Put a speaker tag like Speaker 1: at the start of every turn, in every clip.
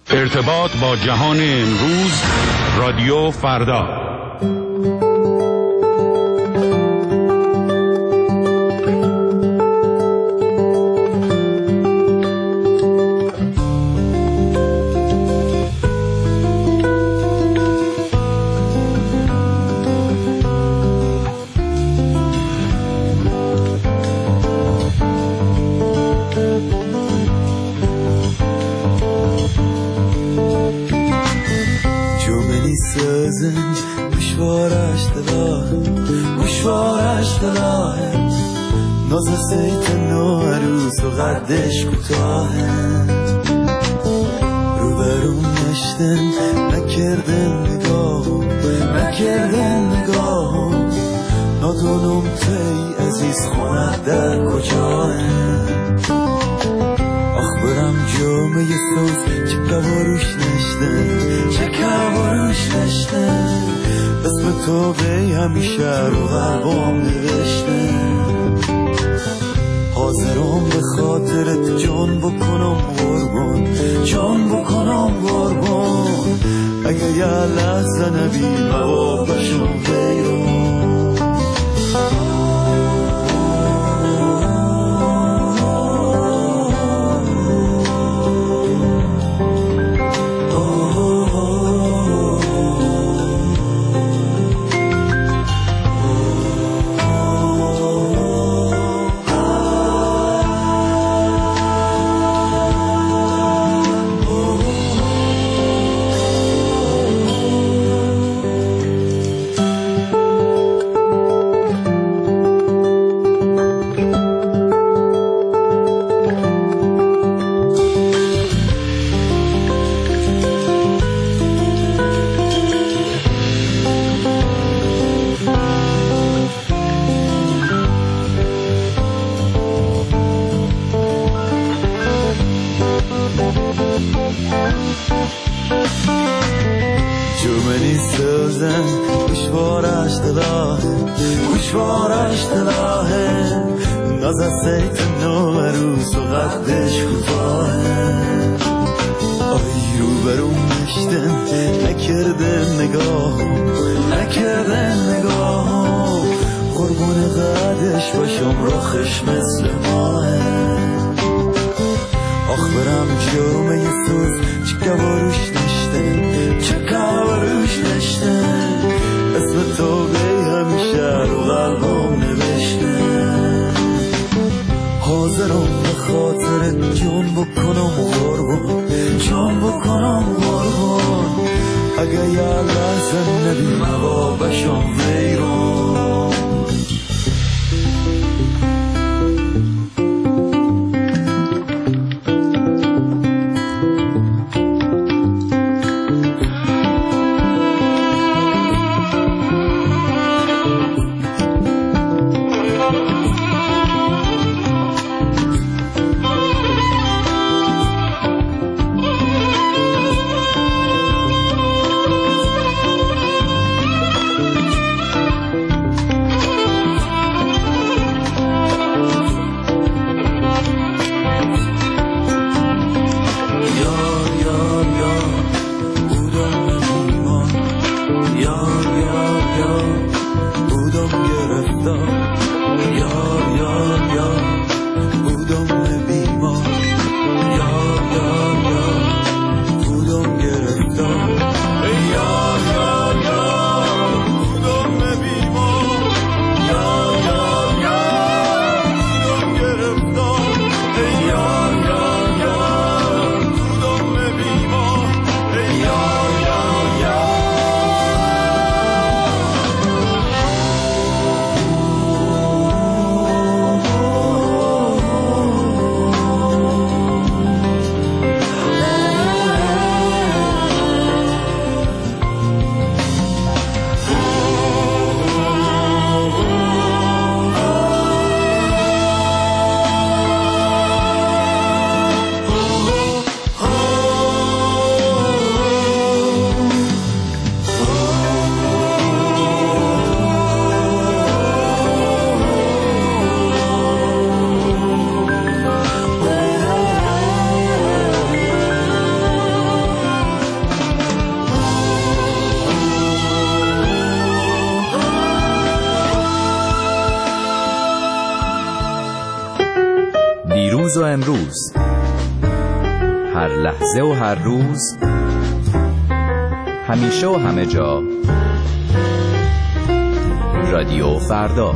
Speaker 1: ارتباط با جهان امروز، رادیو فردا.
Speaker 2: ناز سیت نوروز و قدش کوتاهه، رو برون نشتن نکردن نگاه نادونم تی عزیز خونت در کجاه. آخ برم جامعه سوز چه کواروش نشتن اسم تو به همیشه رو قلبم نوشتن. حاضرم به خاطرت جان بکنم قربان اگه یه لحظه نبی موابشم ویرون. گوشوارش دلاهه ناز سیت نوروز و قدش کوتاهه. آی رو برون نشتن نکردن نگاه قربون قدش باشم رخش مثل ماه. آخ برم جامعه سوز چه کواروش نشتن اسم تو به همیشه رو قلبم نوشتن. حاضرم به خاطرت جان بکنم قربان اگه یه لحظه نبی موابشم ویرون.
Speaker 3: امروز، هر لحظه و هر روز، همیشه و همه جا، رادیو فردا.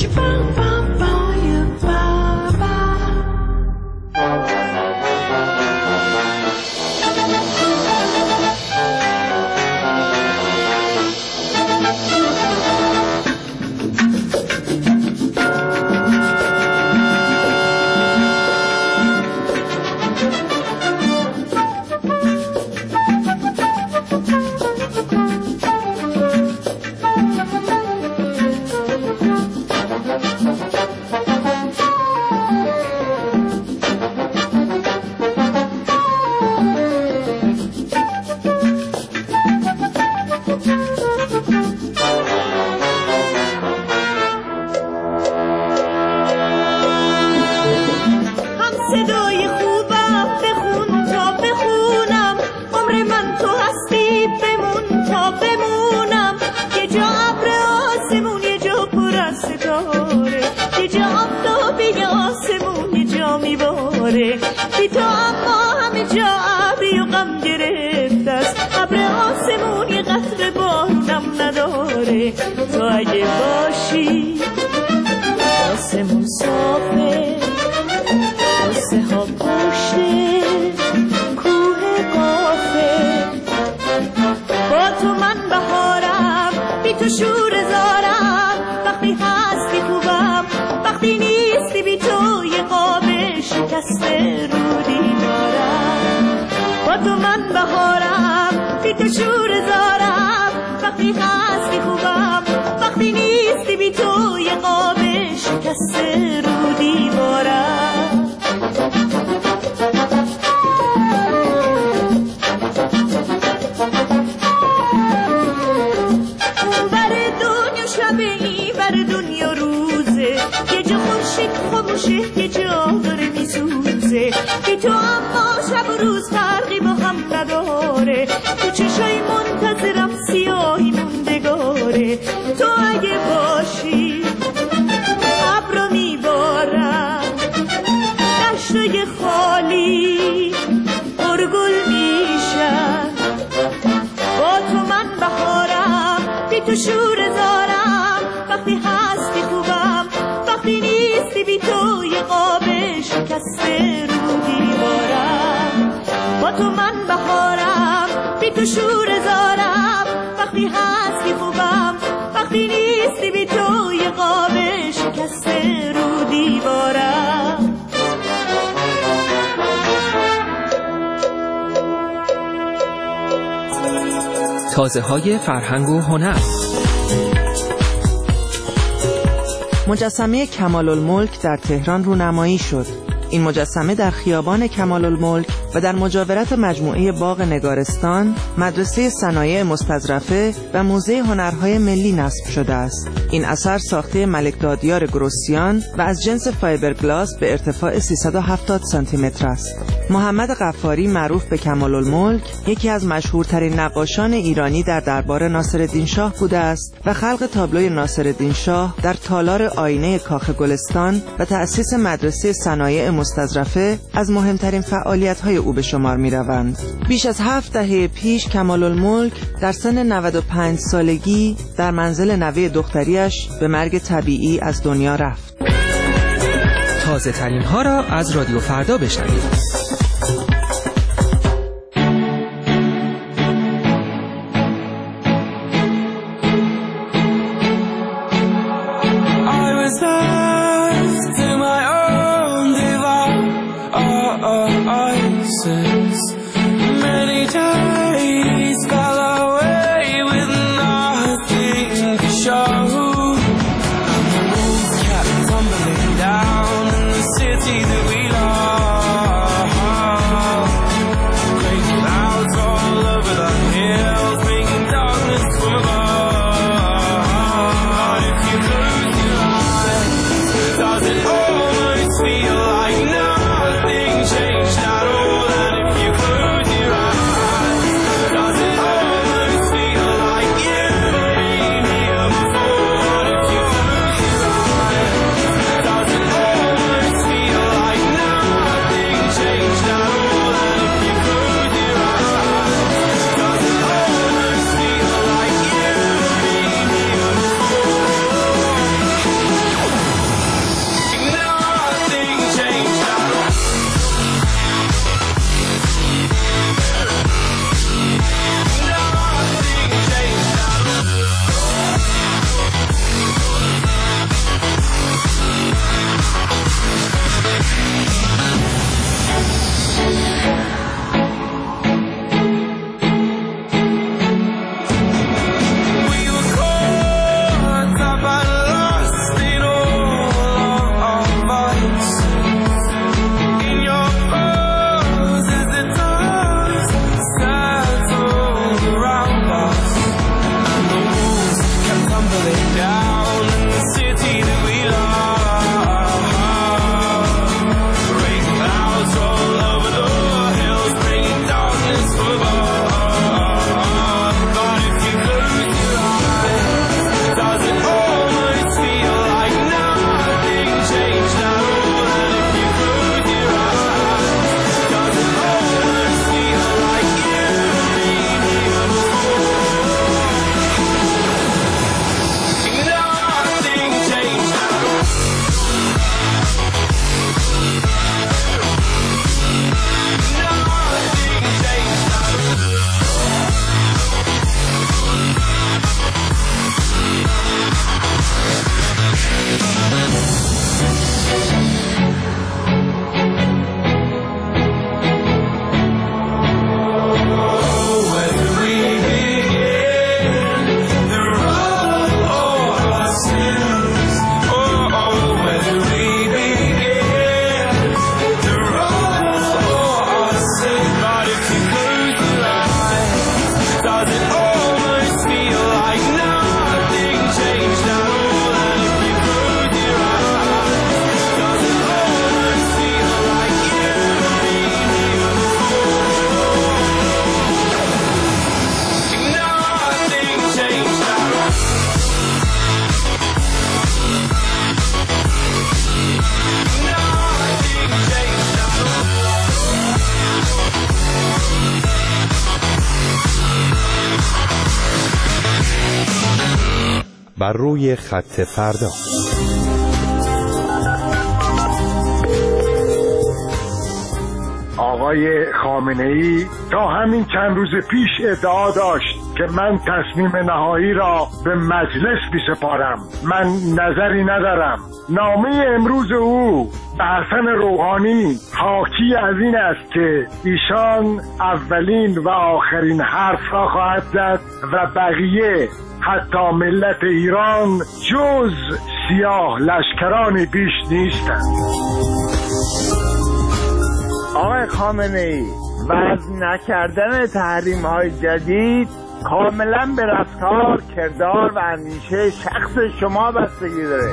Speaker 4: تو اگه باشی آسمون صافه، قصه ها پشته کوه قافه. با تو من بهارم، بی تو شور زارم. وقتی هستی خوبم، وقتی نیستی بی تو یه قاب شکسته رو دیوارم. با تو من بهارم، بی تو شور زارم. وقتی هستی خوبم، وقتی نیستی بی تو یه قاب شکسته رو دیوارم. بر دنیا شبه ای بر دنیا روزه، یه جا خورشید خاموشه یه جا داره میسوزه. بی تو اما شب و روز فرقی با هم نداره. تو چشای منتظرم سیاهی موندگاره. تو اگه باشی ابرو میبارم، دشتای خالی پرگل میشن. با تو من بهارم، بی تو شور زارم. وقتی هستی خوبم، وقتی نیستی بی تو یه قاب شکسته رو دیوارم. با تو من بهارم، بی تو شور زارم. وقتی هستی خوبم، وقتی نیستی بی تو یه قاب شکسته رو دیوارم.
Speaker 5: تازه‌های فرهنگ و هنر.
Speaker 6: مجسمه کمال‌الملک در تهران رونمایی شد. این مجسمه در خیابان کمال‌الملک و در مجاورت مجموعه باغ نگارستان، مدرسه صنایع مستظرفه و موزه هنرهای ملی نصب شده است. این اثر ساخته ملک دادیار گروسیان و از جنس فایبرگلاس به ارتفاع 370 سانتی متر است. محمد غفاری معروف به کمال‌الملک یکی از مشهورترین نقاشان ایرانی در دربار ناصرالدین شاه بوده است و خلق تابلوی ناصرالدین شاه در تالار آینه کاخ گلستان و تأسیس مدرسه صنایع مستظرفه از مهمترین فعالیت‌های او به شمار می‌روند. بیش از 7 دهه پیش کمال‌الملک در سن 95 سالگی در منزل نوه دختریش به مرگ طبیعی از دنیا رفت.
Speaker 5: تازه ترین ها را از رادیو فردا بشنوید.
Speaker 7: Feel like nothing changed at all, and if you could بر روی خط فردا.
Speaker 8: آقای خامنه‌ای تا همین چند روز پیش ادعا داشت که من تصمیم نهایی را به مجلس می‌سپارم. من نظری ندارم. نامه امروز او به حسن روحانی حاکی از این است که ایشان اولین و آخرین حرف را خواهد زد و بقیه حتی ملت ایران جز سیاه لشکرانی بیش نیستند.
Speaker 9: آقای خامنه‌ای، وضع نکردن تحریم‌های جدید کاملا به رفتار، کردار و اندیشه شخص شما بستگی داره.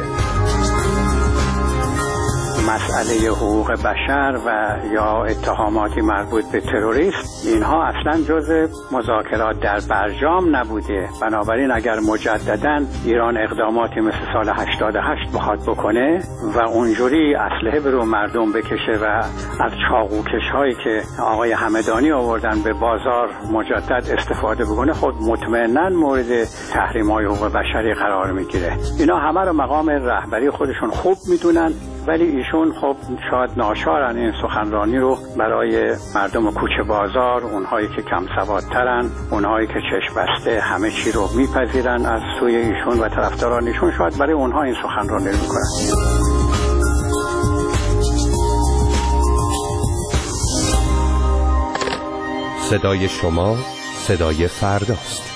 Speaker 10: مسئله حقوق بشر و یا اتهاماتی مربوط به تروریسم، اینها اصلا جزء مذاکرات در برجام نبوده. بنابراین اگر مجددا ایران اقداماتی مثل سال 88 بخواد بکنه و اونجوری اسلحه به رو مردم بکشه و از چاقوکش هایی که آقای همدانی آوردن به بازار مجدد استفاده بکنه، خود مطمئنا مورد تحریم های حقوق بشری قرار میگیره. اینا همه رو مقام رهبری خودشون خوب میدونن، ولی ایشون خب شاید ناچارن این سخنرانی رو برای مردم کوچه بازار، اونهایی که کم سوادترن، اونهایی که چشم بسته همه چی رو میپذیرن از سوی ایشون و طرفداران ایشون، شاید برای اونها این سخنرانی رو میکنن.
Speaker 7: صدای شما صدای فرداست.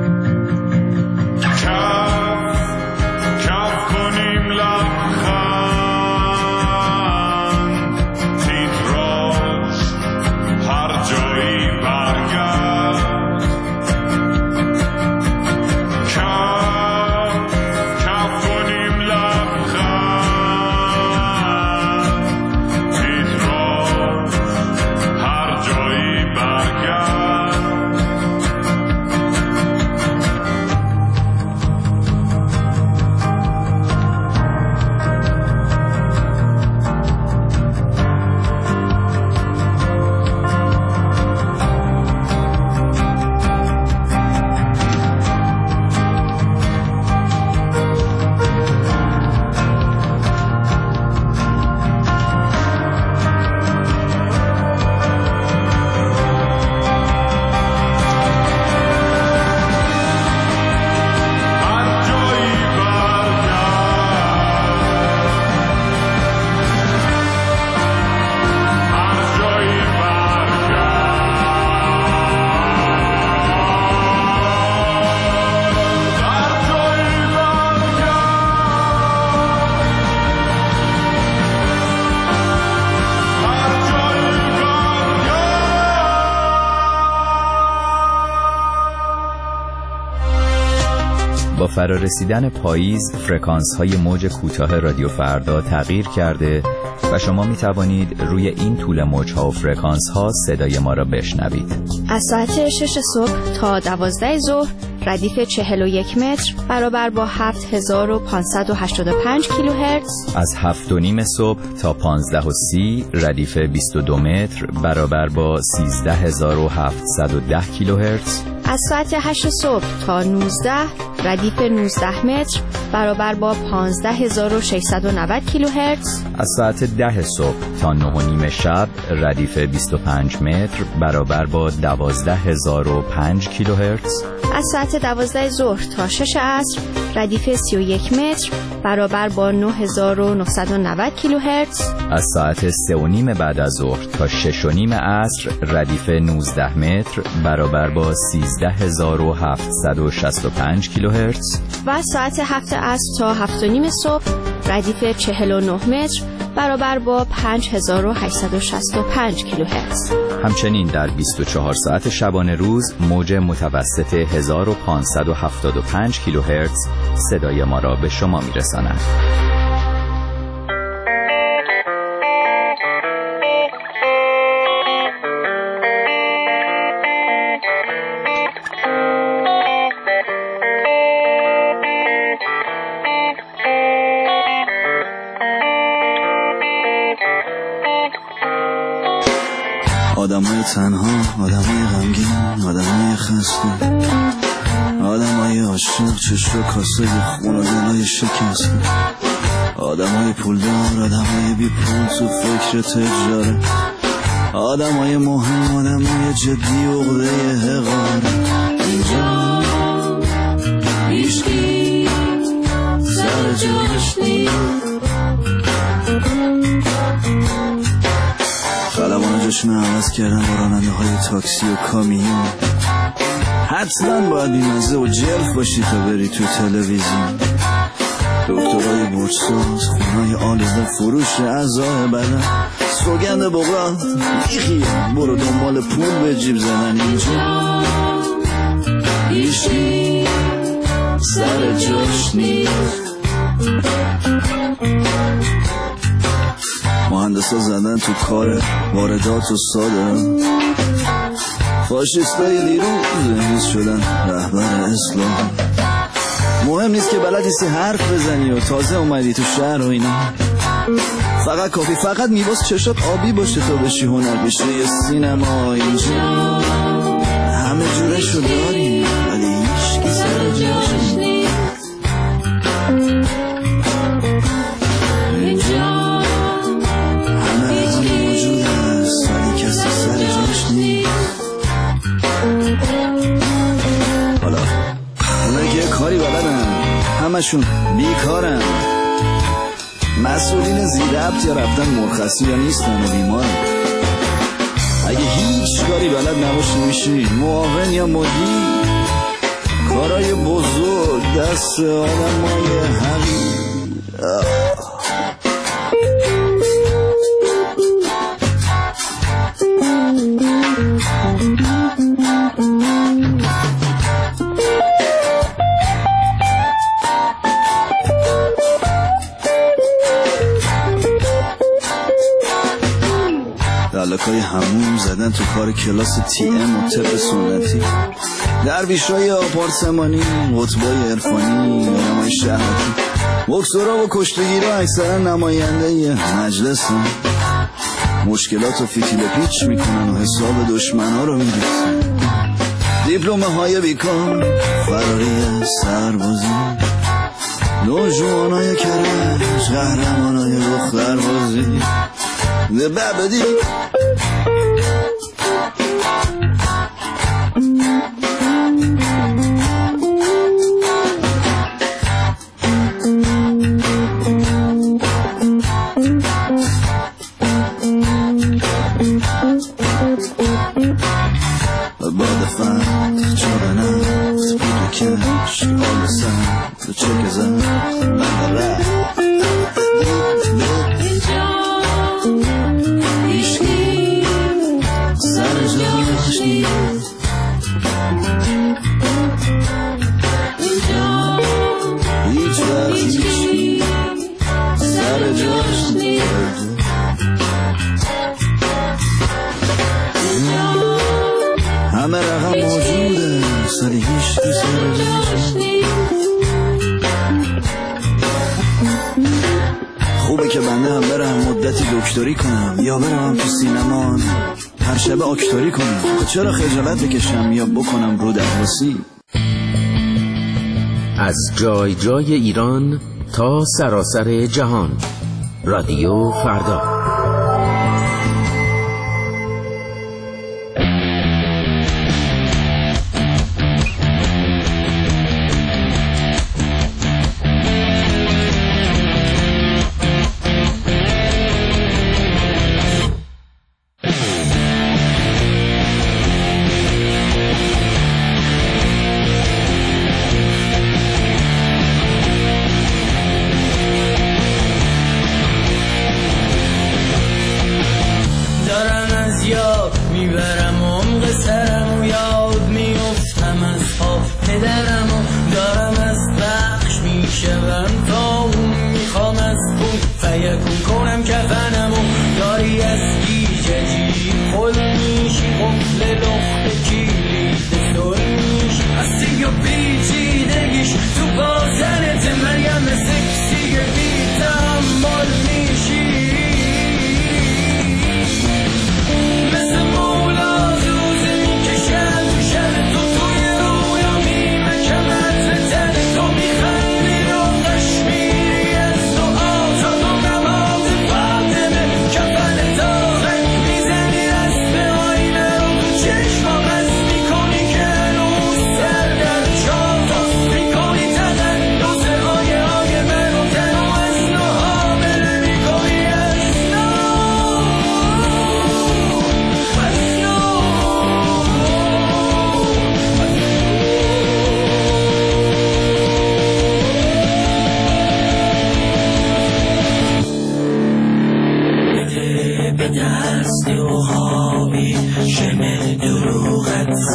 Speaker 11: کف کنیم لبخند
Speaker 3: فرارسیدن پاییز فرکانس های موج کوتاه رادیو فردا تغییر کرده و شما می توانید روی این طول موج ها و فرکانس ها صدای ما را بشنوید.
Speaker 11: از ساعت 6 صبح تا 12 ظهر ردیف 41 متر برابر با 7585 کیلوهرتز.
Speaker 3: از 7:30 صبح تا 15:30 ردیف 22 متر برابر با 13710 کیلوهرتز.
Speaker 11: از ساعت 8 صبح تا 19 ردیف 19 متر برابر با 15690 کیلوهرتز.
Speaker 3: از ساعت 10 صبح تا 9:30 شب ردیف 25 متر برابر با 12005 کیلوهرتز.
Speaker 11: از ساعت 12 ظهر تا 6 عصر ردیف 31 متر برابر با 9990 کیلوهرتز.
Speaker 3: از ساعت 3:30 بعد از ظهر تا 6:30 عصر ردیف 19 متر برابر با 13765 کیلوهرتز.
Speaker 11: و از ساعت 7 عصر تا 7:30 صبح ردیف 49 متر برابر با 5865 کیلوهرتز.
Speaker 3: همچنین در 24 ساعت شبانه روز موج متوسط 1575 کیلوهرتز صدای ما را به شما میرساند.
Speaker 2: آدمای تنها، آدمای غمگین، آدمای خسته، آدمای عاشق، چشم و کاسه خون و دلای شکسته، آدمای پولدار، آدمای بی پول تو فکر تجاره، آدمای مهم، آدمای جدی و عقده حقاره. اینجا هیچکی سر جاش نیست، خلبان جاشون عوض کردن با راننده های تاکسی و کامیون. حتما باید بیمزه و جلف باشی تا بری تو تلویزیون. دکترهای برساز، خونهای آلوده، فروش اعضای بدن، سوگند بغرات میخیه، برو دنبال پول به جیب زدن. اینجا هیچی سر جاش نیست، مهندسا زدن تو کار واردات و صادرات، فاشیستای دیروز امروز شدن رهبر اسلام. مهم نیست که بلد نیستی حرف بزنی و تازه اومدی تو شهر و اینا، فقط کافی فقط میباس چشات آبی باشه تا بشی هنرپیشه یه سینما. اینجا همه جورشو داریم ولی هیچکی سر جاش نیست. اینجا همه موجود هست ولی کسی سر جاش نیست. حالا اونا که کاری بلدن همشون بیکارن، مسئولین زیربط یا رفتن مرخصی یا نیستن و بیمارن. اگه هیچ کاری بلد نباشی میشی معاون یا مدیر، کارای بزرگ دست آدمای حقیر. دلکای همون زدن تو کار کلاس تی ام و طب سنتی، درویشای آپارتمانی، قطبای عرفانی، آدمای شهرتی، بکسورا و کشتگیرا اکثرا نماینده یه مجلس هم. مشکلات و فتیل پیچ میکنن و حساب دشمنا رو میریزن. دیپلومه های بیکار، فراری سربازی، نوجوانای کرج، قهرمانای دختربازی. ده ببدی باد فرد چاره نفت بود کش آل سند تو چک زن بند رفت. اینجا که بنده هم برم مدتی دکتری کنم یا برم تو سینما هر شب آکتوری کنم. چرا خجالت بکشم یا بکنم رو درواسی؟
Speaker 12: از جای جای ایران تا سراسر جهان، رادیو فردا.
Speaker 13: میبرم عمق سرم و یاد میفتم از خواب پدرم و دارم از بخش میشوم تا اون میخوام از اون فیکون کنم کفنم و داری از گیجه جیب خل میشی قفل لخت کلید سل میشی هستی و پیچیدگیش تو بازنت مریم سکسی بی تحمل میشی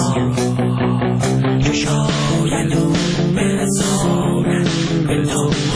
Speaker 13: شاید اون بزارن به تو